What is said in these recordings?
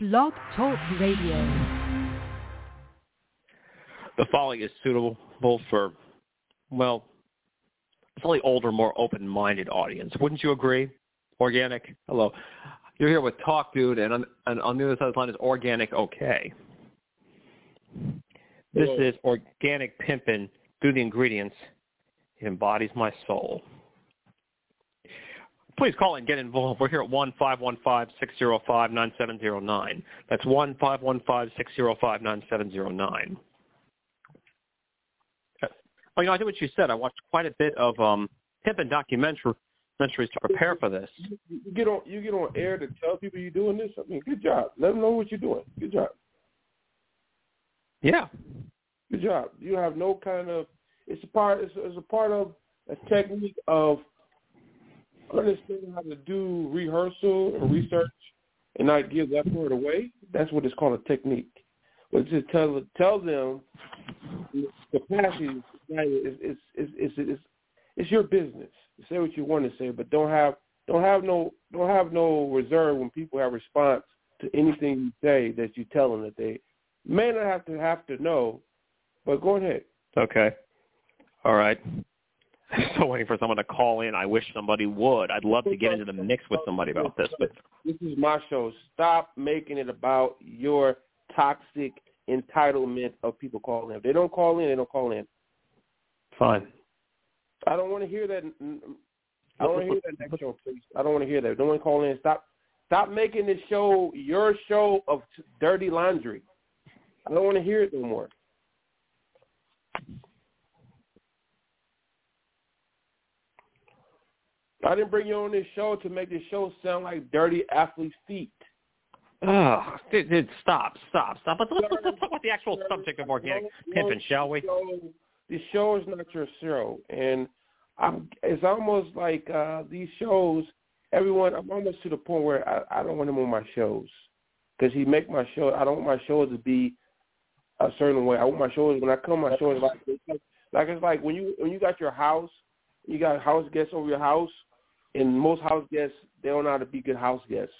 Blog Talk Radio. The following is suitable for, well, it's only older, more open-minded audience. Wouldn't you agree? Organic, hello. You're here with Talk Dude, and on the other side of the line is Organic Okay. This is Organic Pimpin' through the ingredients. It embodies my soul. Please call and get involved. We're here at 1-515-605-9709. That's 1-515-605-9709. Oh, I did what you said. I watched quite a bit of pimpin' documentaries to prepare for this. You get on air to tell people you're doing this. I mean, good job. Let them know what you're doing. Good job. Yeah. Good job. You have no kind of. It's a part of a technique of understanding how to do rehearsal and research and not give that part away. That's what it's called, a technique. But to tell them the capacity it's your business. Say what you want to say, but don't have no reserve when people have response to anything you say that you tell them that they may not have to know. But go ahead. Okay. All right. I'm still waiting for someone to call in. I wish somebody would. I'd love to get into the mix with somebody about this. But this is my show. Stop making it about your toxic entitlement of people calling in. If they don't call in, they don't call in. Fine. I don't want to hear that. I don't want to hear that next show, please. I don't want to hear that. Don't want to call in. Stop making this show your show of dirty laundry. I don't want to hear it no more. I didn't bring you on this show to make this show sound like dirty athlete's feet. Oh, dude, stop. Let's talk about the actual subject of Organic Pimpin', shall we? The show is not your show, and it's almost like these shows. I'm almost to the point where I don't want him on my shows because he make my show. I don't want my shows to be a certain way. I want my shows when I come. My shows it's like when you got your house, you got house guests over your house, and most house guests they don't know how to be good house guests.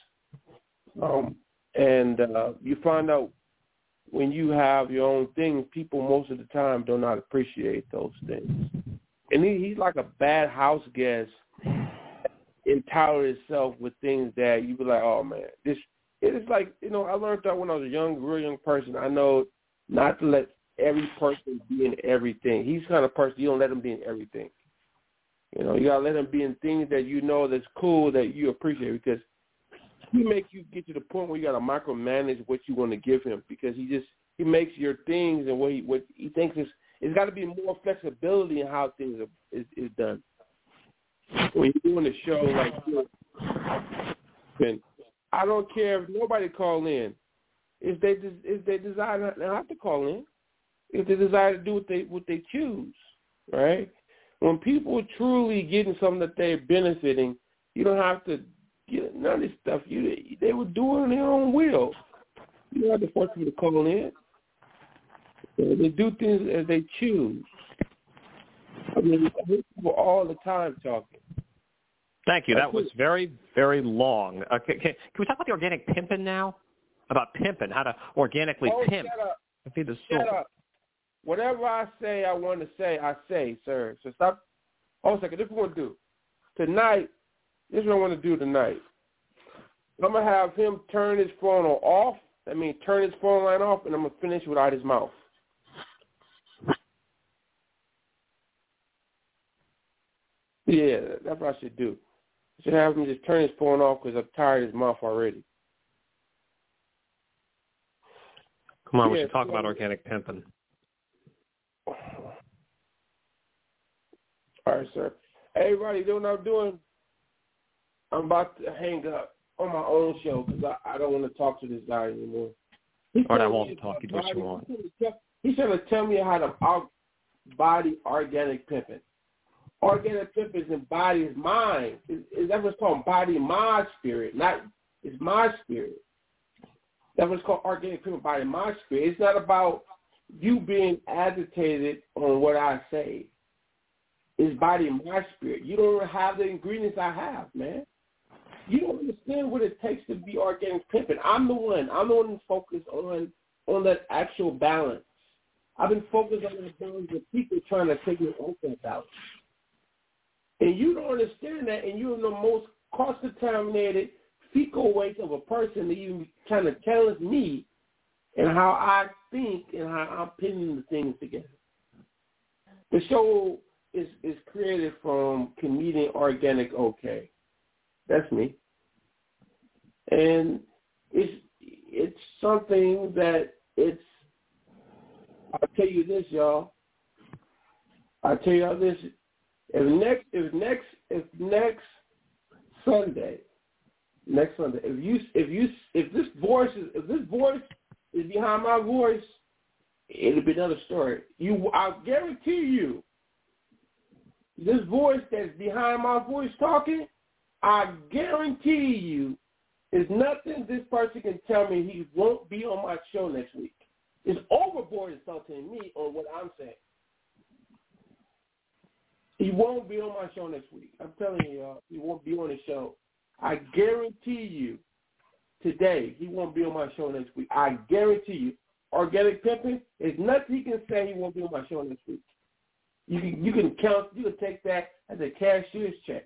And you find out when you have your own thing, people most of the time don't know how to appreciate those things. And he's like a bad house guest, entitled itself with things that you be like, oh man, it is like, I learned that when I was a real young person. I know not to let every person be in everything. He's the kind of person you don't let him be in everything. You gotta let him be in things that that's cool that you appreciate, because he makes you get to the point where you got to micromanage what you want to give him, because he makes your things and what he thinks it's got to be more flexibility in how things is done. When you're doing a show like this, and I don't care if nobody call in. If they desire not to have to call in, if they desire to do what they choose, right? When people are truly getting something that they're benefiting, you don't have to. None of this stuff, they would do it on their own will. You don't have to force people to call in. They do things as they choose. I mean, I hear people all the time talking. Thank you. That was very, very long. Can we talk about the Organic Pimpin' now? About pimping, how to organically pimp. Feed the soul. Shut up. Whatever I say I want to say, I say, sir. So stop. Hold a second. This is what we're going to do. Tonight, this is what I want to do tonight. I'm going to have him turn his phone off. I mean, turn his phone line off, and I'm going to finish without his mouth. Yeah, that's what I should do. I should have him just turn his phone off because I'm tired of his mouth already. Come on, we should talk about Organic Pimpin'. All right, sir. Hey, everybody, you know what I'm doing? I'm about to hang up on my own show because I don't want to talk to this guy anymore. All right, I won't talk. You do what you want. He's trying to tell me how to embody Organic Pimpin'. Organic Pimpin' embodies mine. That's what's called embodying my spirit. It's my spirit. That's what's called Organic Pimpin', embodying my spirit. It's not about you being agitated on what I say. It's embodying my spirit. You don't have the ingredients I have, man. You don't understand what it takes to be organic pimping. I'm the one who's focused on that actual balance. I've been focused on the balance of people trying to take me off that balance. And you don't understand that, and you're the most cost-contaminated fecal waste of a person that you kind of challenge me and how I think and how I'm pinning the things together. The show is created from comedian Organic OK. That's me. And it's something that I'll tell you this, y'all. I'll tell y'all this. If next Sunday, if this voice is behind my voice, it'll be another story. I guarantee you, this voice that's behind my voice talking, I guarantee you, there's nothing this person can tell me he won't be on my show next week. It's overboard insulting me on what I'm saying. He won't be on my show next week. I'm telling you, y'all, he won't be on the show. I guarantee you today he won't be on my show next week. I guarantee you. Organic pimping, there's nothing he can say he won't be on my show next week. You can take that as a cashier's check.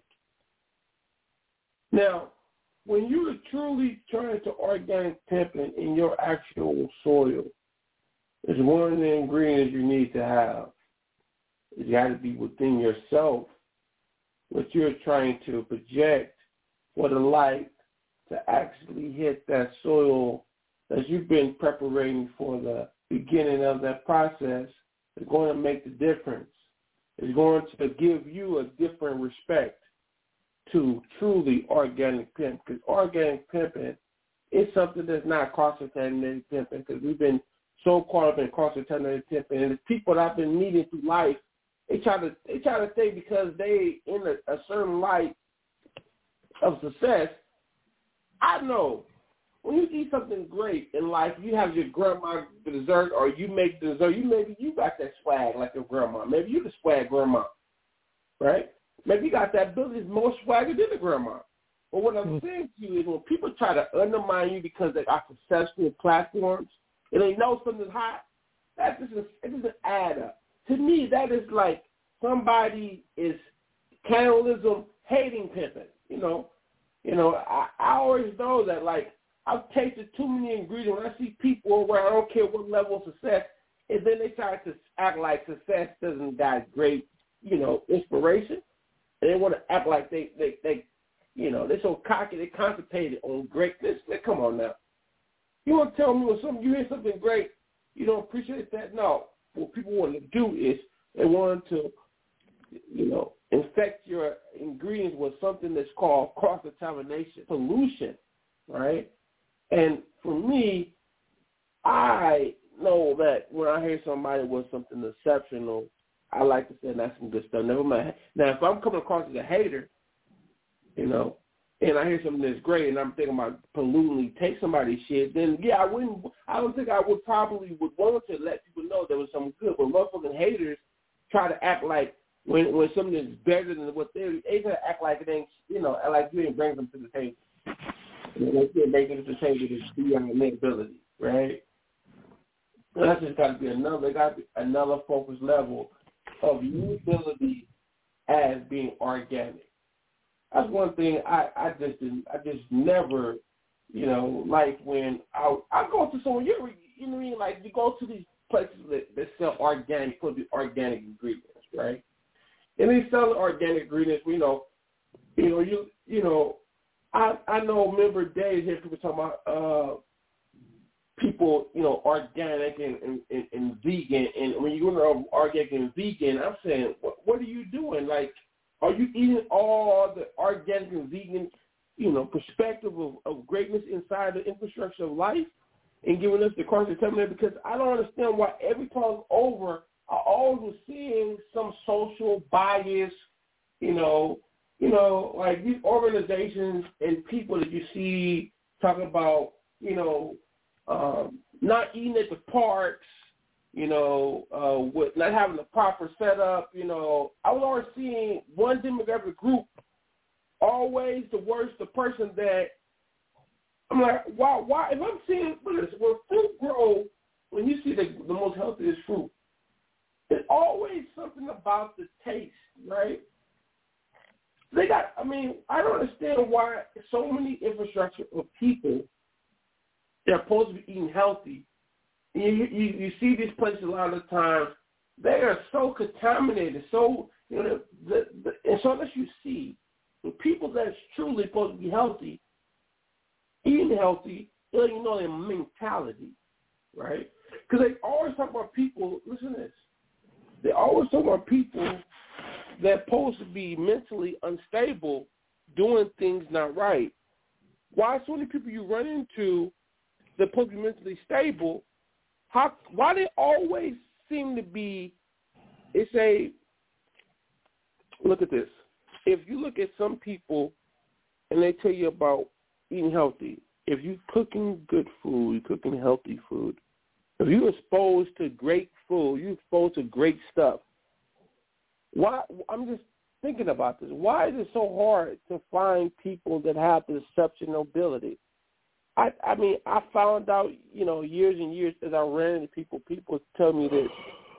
Now, when you are truly trying to organic pimping in your actual soil, it's one of the ingredients you need to have. It's got to be within yourself, what you're trying to project for the light to actually hit that soil that you've been preparing for the beginning of that process is going to make the difference. It's going to give you a different respect to truly organic pimp, because organic pimping is something that's not cross-contaminated pimping, because we've been so caught up in cross-contaminated pimping, and the people that I've been meeting through life, they try to say because they in a certain light of success. I know when you eat something great in life, you have your grandma dessert, or you make dessert. Maybe you got that swag like your grandma. Maybe you the swag grandma, right? Maybe you got that ability is more swagger than the grandma. But what I'm saying to you is when people try to undermine you because they are successful platforms and they know something's hot, it doesn't add up. To me, that is like somebody is cannibalism hating pimping. I always know that, like, I've tasted too many ingredients. When I see people where I don't care what level of success, and then they try to act like success doesn't got great, inspiration. And they want to act like they're so cocky, they concentrated on greatness. Come on now. You want to tell me when you hear something great, you don't appreciate that? No. What people want to do is they want to, infect your ingredients with something that's called cross-contamination, pollution, right? And for me, I know that when I hear somebody with something exceptional, I like to say that's some good stuff. Never mind. Now, if I'm coming across as a hater, and I hear something that's great, and I'm thinking about polluting, take somebody's shit, then yeah, I don't think I would want to let people know there was something good. But motherfucking haters try to act like when something is better than what they try to act like it ain't, like you ain't bring them to the table. Like you ain't bring them to the table to beyond their ability, right? And that's just got to be another focus level of your ability as being organic. That's one thing I just never, like when I go to someone, you know what I mean? Like you go to these places that sell organic, put the organic ingredients, right? And they sell organic ingredients. I know. Remember days here people talking about people, organic and vegan. And when you go to organic and vegan, I'm saying, what are you doing? Like, are you eating all the organic and vegan, perspective of greatness inside the infrastructure of life and giving us the cross-contamination? Because I don't understand why every time over, I always seeing some social bias, like these organizations and people that you see talking about, not eating at the parks, with not having the proper setup, I was always seeing one demographic group always the worst, the person that I'm like, why? If I'm seeing, when fruit grow, when you see the most healthiest fruit, there's always something about the taste, right? I don't understand why so many infrastructure of people that are supposed to be eating healthy, you see these places a lot of the times, they are so contaminated, so, and so unless you see the people that's truly supposed to be healthy, eating healthy, you know their mentality, right? Because they always talk about people, listen to this, they always talk about people that are supposed to be mentally unstable doing things not right. Why so many people you run into that are supposed to be mentally stable, why they always seem to be, look at this. If you look at some people and they tell you about eating healthy, if you're cooking good food, you're cooking healthy food, if you're exposed to great food, you're exposed to great stuff, why? I'm just thinking about this. Why is it so hard to find people that have the exceptional ability? I found out, years and years as I ran into people tell me this.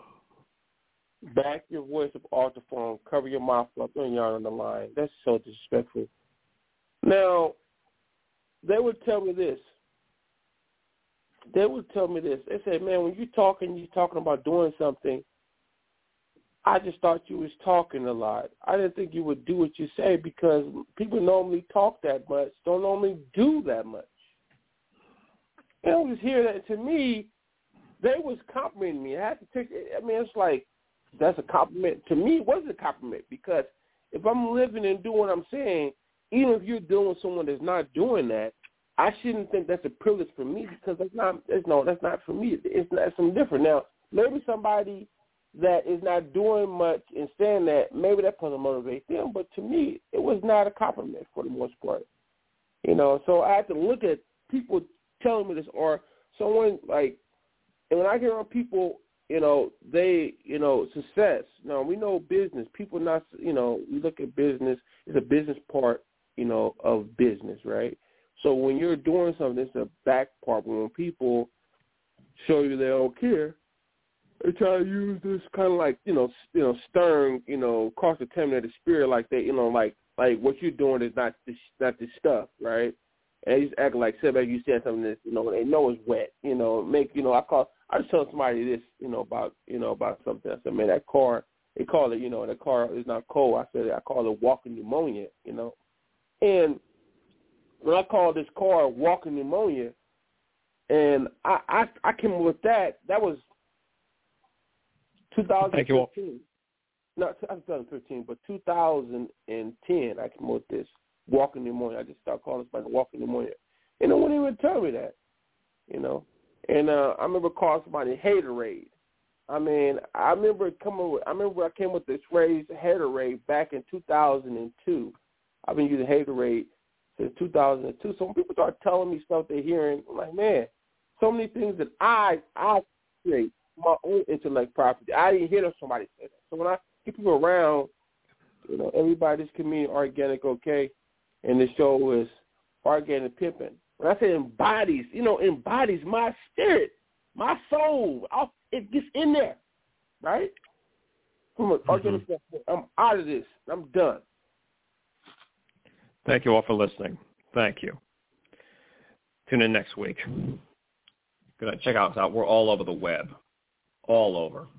Back your voice up off the phone, cover your mouth up, and you're on the line. That's so disrespectful. Now, they would tell me this. They said, man, when you're talking about doing something, I just thought you was talking a lot. I didn't think you would do what you say because people normally talk that much, don't normally do that much. And I was hearing that. To me, they was complimenting me. I had to take it. It's like, that's a compliment. To me, it wasn't a compliment because if I'm living and doing what I'm saying, even if you're dealing with someone that's not doing that, I shouldn't think that's a privilege for me because that's not for me. It's something different. Now, maybe somebody that is not doing much and saying that, maybe that doesn't motivate them, but to me, it was not a compliment for the most part. So I had to look at people telling me this or someone like, and when I get around people, they, success. Now, we know business. People not, we look at business, it's a business part, of business, right? So when you're doing something, it's a back part. But when people show you they don't care, they try to use this kind of like, stern, cross-contaminated spirit like they, like what you're doing is not this stuff, right? And they just act like, say, you said something that, they know is wet, I just told somebody this, about something. I said, man, that car, they call it, that car is not cold. I call it walking pneumonia, And when I called this car walking pneumonia, and I came up with that was 2015. Not 2015, but 2010, I came up with this walking pneumonia. I just started calling this like walking pneumonia. And no one even tell me that, And I remember calling somebody haterade. I remember I came with this phrase haterade back in 2002. I've been using haterade since 2002. So when people start telling me stuff they're hearing, I'm like, man, so many things that I create my own intellect property. I didn't hear somebody say that. So when I get people around, everybody's community organic, okay, and the show is organic pimping. When I say embodies, embodies my spirit, my soul. It gets in there, right? From an organic standpoint, I'm out of this. I'm done. Thank you all for listening. Thank you. Tune in next week. Check us out. We're all over the web. All over.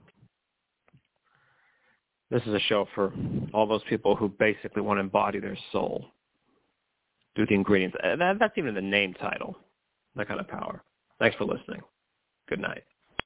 This is a show for all those people who basically want to embody their soul. Do the ingredients. That's even the name title. That kind of power. Thanks for listening. Good night.